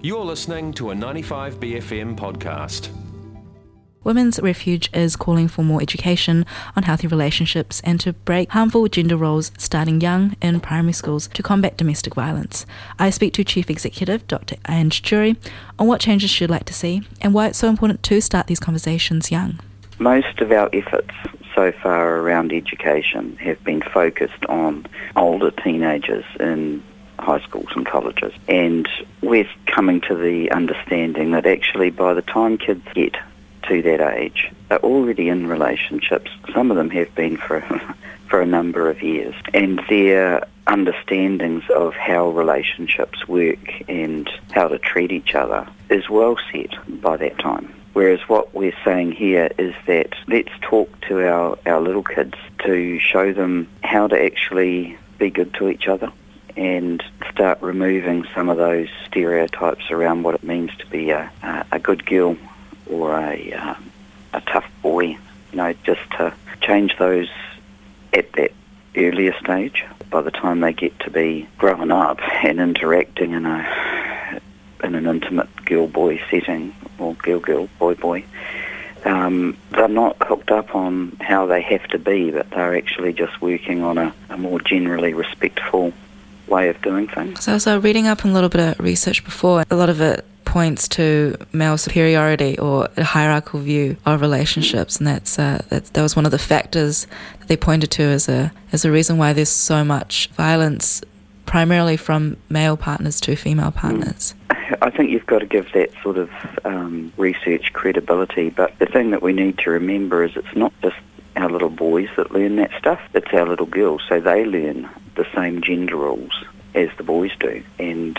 You're listening to a 95BFM podcast. Women's Refuge is calling for more education on healthy relationships and to break harmful gender roles starting young in primary schools to combat domestic violence. I speak to Chief Executive Dr. Ange Jury on what changes she'd like to see and why it's so important to start these conversations young. Most of our efforts so far around education have been focused on older teenagers in high schools and colleges, and we're coming to the understanding that actually by the time kids get to that age, they're already in relationships. Some of them have been for a number of years, and their understandings of how relationships work and how to treat each other is well set by that time. Whereas what we're saying here is that let's talk to our little kids to show them how to actually be good to each other and start removing some of those stereotypes around what it means to be a good girl or a tough boy, just to change those at that earlier stage. By the time they get to be growing up and interacting in an intimate girl-boy setting, or girl-girl, boy-boy, they're not hooked up on how they have to be, but they're actually just working on a more generally respectful way of doing things. So I was reading up on a little bit of research before. A lot of it points to male superiority or a hierarchical view of relationships, and that was one of the factors that they pointed to as a reason why there's so much violence, primarily from male partners to female partners. I think you've got to give that sort of research credibility, but the thing that we need to remember is it's not just our little boys that learn that stuff, it's our little girls, so they learn the same gender roles as the boys do. And,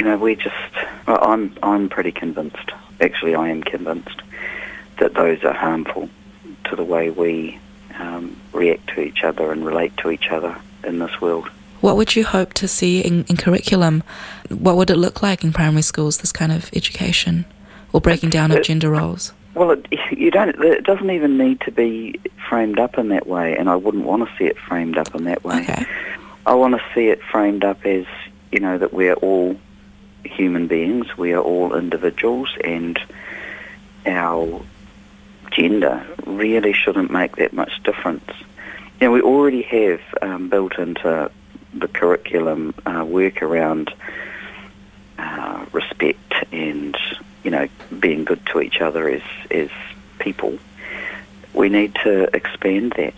I'm pretty convinced, actually I am convinced, that those are harmful to the way we react to each other and relate to each other in this world. What would you hope to see in curriculum? What would it look like in primary schools, this kind of education or breaking down of gender roles? Well, it doesn't even need to be framed up in that way, and I wouldn't want to see it framed up in that way. Okay. I want to see it framed up as, that we're all human beings, we are all individuals, and our gender really shouldn't make that much difference. We already have built into the curriculum work around respect and, being good to each other as people. We need to expand that.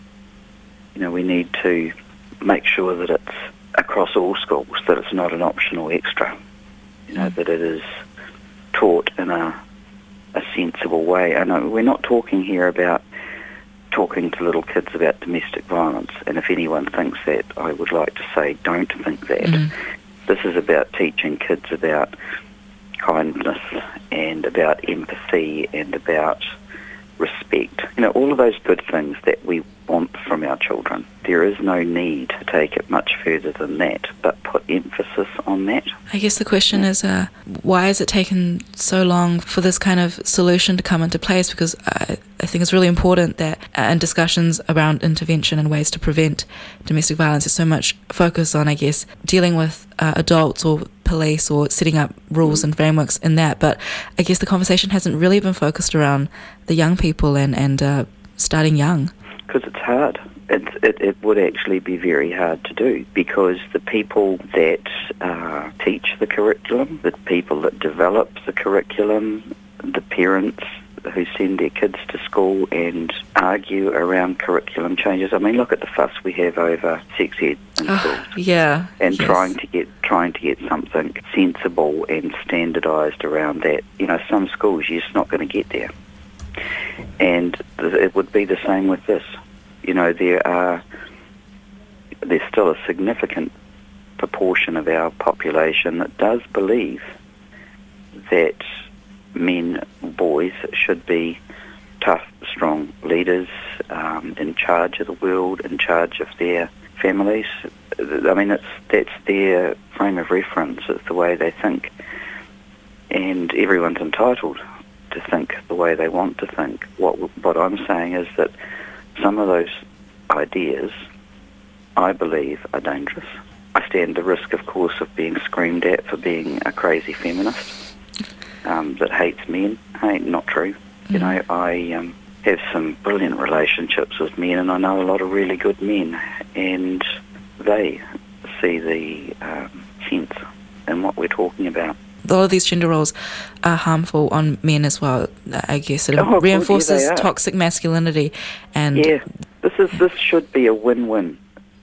We need to make sure that it's across all schools, that it's not an optional extra, that it is taught in a sensible way. And we're not talking here about talking to little kids about domestic violence, and if anyone thinks that, I would like to say don't think that. This is about teaching kids about kindness and about empathy and about respect. All of those good things that we want from our children. There is no need to take it much further than that, but put emphasis on that. I guess the question is, why has it taken so long for this kind of solution to come into place? Because I think it's really important that in discussions around intervention and ways to prevent domestic violence, there's so much focus on, I guess, dealing with adults or police or setting up rules and frameworks in that. But I guess the conversation hasn't really been focused around the young people and starting young. Because it's hard. It would actually be very hard to do, because the people that teach the curriculum, the people that develop the curriculum, the parents who send their kids to school and argue around curriculum changes. I mean, look at the fuss we have over sex ed in schools. Yeah. And yes. trying to get something sensible and standardised around that. Some schools you're just not going to get there. And it would be the same with this. There's still a significant proportion of our population that does believe that boys should be tough, strong leaders, in charge of the world, in charge of their families. I mean, that's their frame of reference, it's the way they think. And everyone's entitled to think the way they want to think. What I'm saying is that some of those ideas, I believe, are dangerous. I stand the risk, of course, of being screamed at for being a crazy feminist that hates men. Hey, not true. You know, I have some brilliant relationships with men, and I know a lot of really good men, and they see the sense in what we're talking about. A lot of these gender roles are harmful on men as well. I guess it reinforces toxic masculinity, and this should be a win-win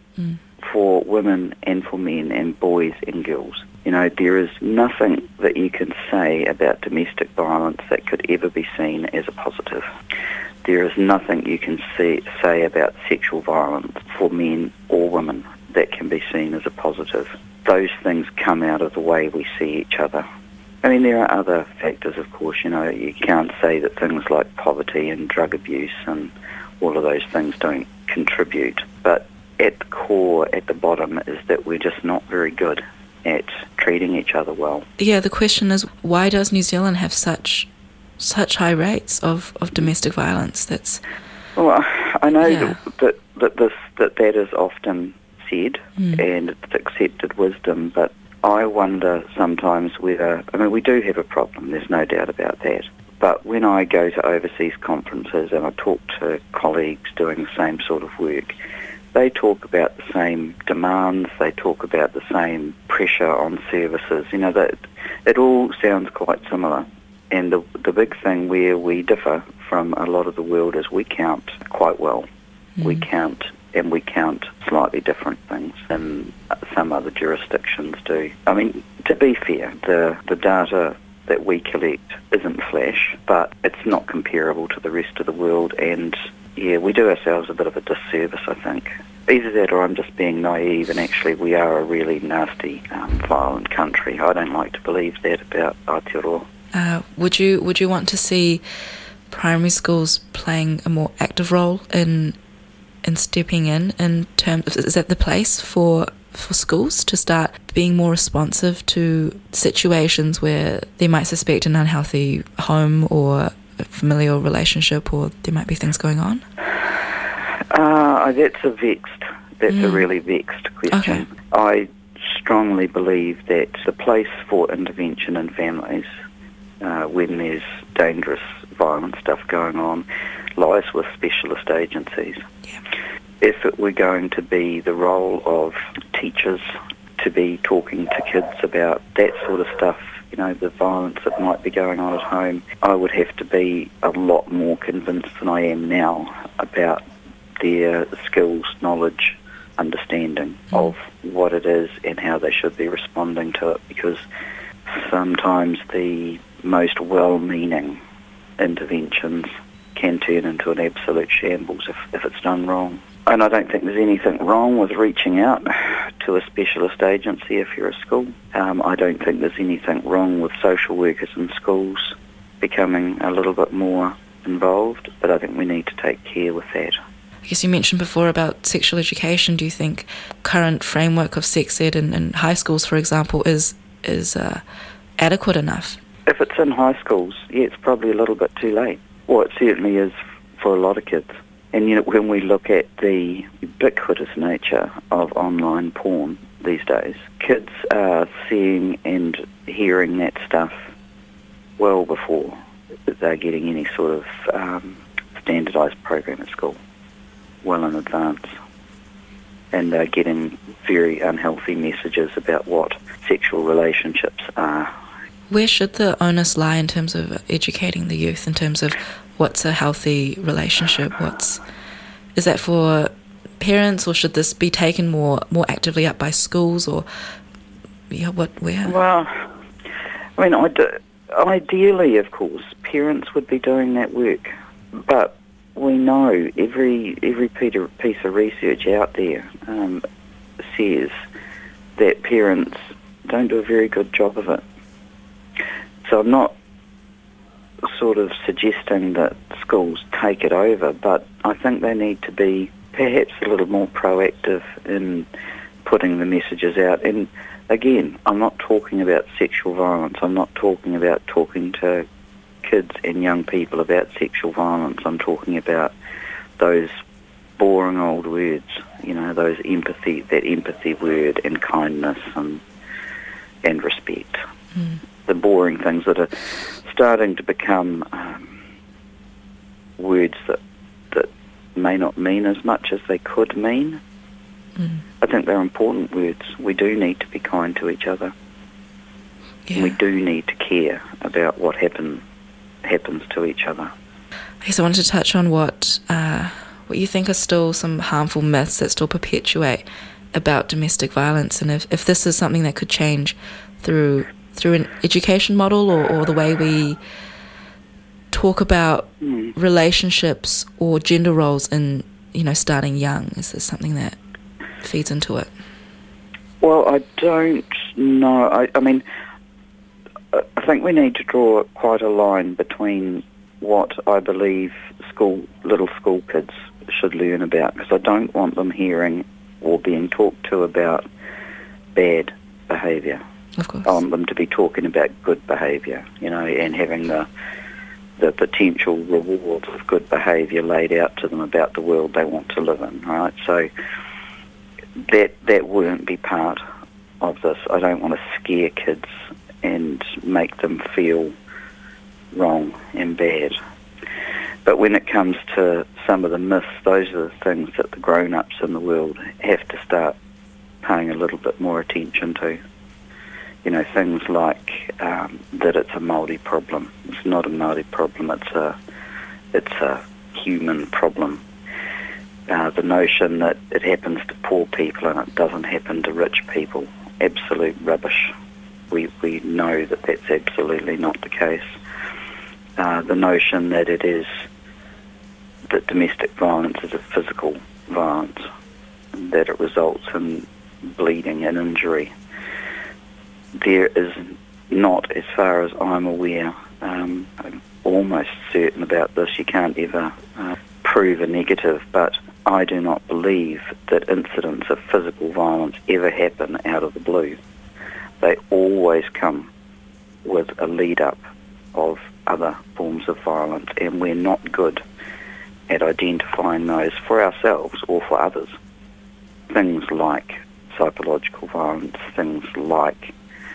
for women and for men and boys and girls. You know, there is nothing that you can say about domestic violence that could ever be seen as a positive. There is nothing you can say about sexual violence for men or women that can be seen as a positive. Those things come out of the way we see each other. I mean, there are other factors, of course. You know, you can't say that things like poverty and drug abuse and all of those things don't contribute. But at the core, at the bottom, is that we're just not very good at treating each other well. Yeah, the question is, why does New Zealand have such high rates of domestic violence? Well, I know that is often said, and it's accepted wisdom, but I wonder sometimes whether, I mean, we do have a problem, there's no doubt about that, but when I go to overseas conferences and I talk to colleagues doing the same sort of work, they talk about the same demands, they talk about the same pressure on services. You know, that it all sounds quite similar. And the big thing where we differ from a lot of the world is we count quite well. We count slightly different things than some other jurisdictions do. I mean, to be fair, the data that we collect isn't flash, but it's not comparable to the rest of the world, and yeah, we do ourselves a bit of a disservice, I think. Either that or I'm just being naive, and actually we are a really nasty, violent country. I don't like to believe that about Aotearoa. Would you want to see primary schools playing a more active role in stepping in terms of, is that the place for schools to start being more responsive to situations where they might suspect an unhealthy home or a familial relationship, or there might be things going on? That's a really vexed question. Okay. I strongly believe that the place for intervention in families when there's dangerous, violent stuff going on lies with specialist agencies. Yeah. If it were going to be the role of teachers to be talking to kids about that sort of stuff, you know, the violence that might be going on at home, I would have to be a lot more convinced than I am now about their skills, knowledge, understanding of what it is and how they should be responding to it, because sometimes the most well-meaning interventions can turn into an absolute shambles if it's done wrong. And I don't think there's anything wrong with reaching out to a specialist agency if you're a school. I don't think there's anything wrong with social workers in schools becoming a little bit more involved, but I think we need to take care with that. I guess you mentioned before about sexual education. Do you think current framework of sex ed in high schools, for example, is adequate enough? If it's in high schools, yeah, it's probably a little bit too late. Well, it certainly is for a lot of kids. And, you know, when we look at the ubiquitous nature of online porn these days, kids are seeing and hearing that stuff well before they're getting any sort of standardised program at school, well in advance. And they're getting very unhealthy messages about what sexual relationships are. Where should the onus lie in terms of educating the youth, in terms of what's a healthy relationship? Is that for parents, or should this be taken more actively up by schools, or where? Well, I mean, ideally, of course, parents would be doing that work, but we know every piece of research out there says that parents don't do a very good job of it. So I'm not sort of suggesting that schools take it over, but I think they need to be perhaps a little more proactive in putting the messages out. And again, I'm not talking about sexual violence. I'm not talking about talking to kids and young people about sexual violence. I'm talking about those boring old words, those that empathy word, and kindness and respect. The boring things that are starting to become words that may not mean as much as they could mean. I think they're important words. We do need to be kind to each other. Yeah. We do need to care about what happens to each other. I guess I wanted to touch on what you think are still some harmful myths that still perpetuate about domestic violence, and if this is something that could change through an education model or the way we talk about relationships or gender roles in, starting young. Is this something that feeds into it? Well, I don't know. I mean, I think we need to draw quite a line between what I believe little school kids should learn about, because I don't want them hearing or being talked to about bad behaviour. Of course. I want them to be talking about good behaviour, and having the potential rewards of good behaviour laid out to them about the world they want to live in, right? So that wouldn't be part of this. I don't want to scare kids and make them feel wrong and bad. But when it comes to some of the myths, those are the things that the grown-ups in the world have to start paying a little bit more attention to. Things like that it's a Māori problem. It's not a Māori problem. It's a human problem. The notion that it happens to poor people and it doesn't happen to rich people, absolute rubbish. We know that that's absolutely not the case. The notion that that domestic violence is a physical violence, that it results in bleeding and injury. There is not, as far as I'm aware, I'm almost certain about this, you can't ever prove a negative, but I do not believe that incidents of physical violence ever happen out of the blue. They always come with a lead-up of other forms of violence, and we're not good at identifying those for ourselves or for others. Things like psychological violence, things like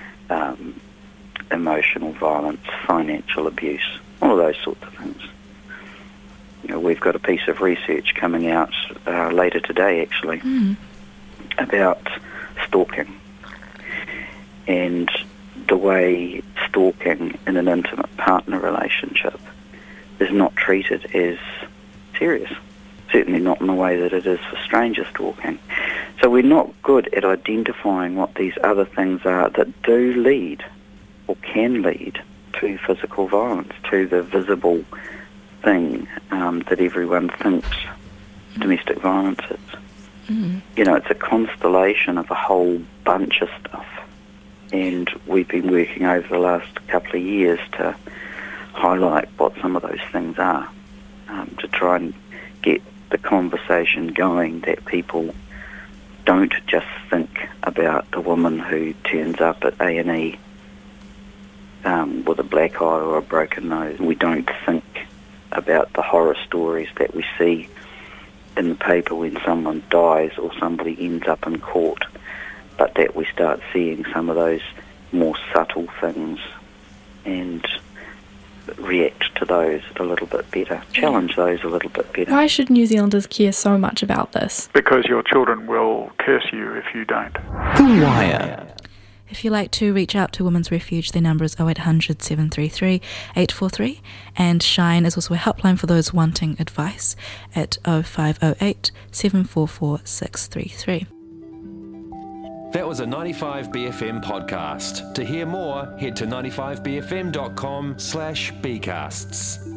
emotional violence, financial abuse, all of those sorts of things. We've got a piece of research coming out later today, actually, about stalking and the way stalking in an intimate partner relationship is not treated as serious. Certainly not in the way that it is for stranger stalking. So we're not good at identifying what these other things are that do lead or can lead to physical violence, to the visible thing that everyone thinks domestic violence is. It's a constellation of a whole bunch of stuff. And we've been working over the last couple of years to highlight what some of those things are, to try and get the conversation going that people don't just think about the woman who turns up at A&E with a black eye or a broken nose. We don't think about the horror stories that we see in the paper when someone dies or somebody ends up in court, but that we start seeing some of those more subtle things and react to those a little bit better, challenge those a little bit better. Why should New Zealanders care so much about this? Because your children will curse you if you don't. The Wire. If you'd like to reach out to Women's Refuge, their number is 0800 733 843, and Shine is also a helpline for those wanting advice at 0508 744 633. That was a 95BFM podcast. To hear more, head to 95bfm.com/bcasts.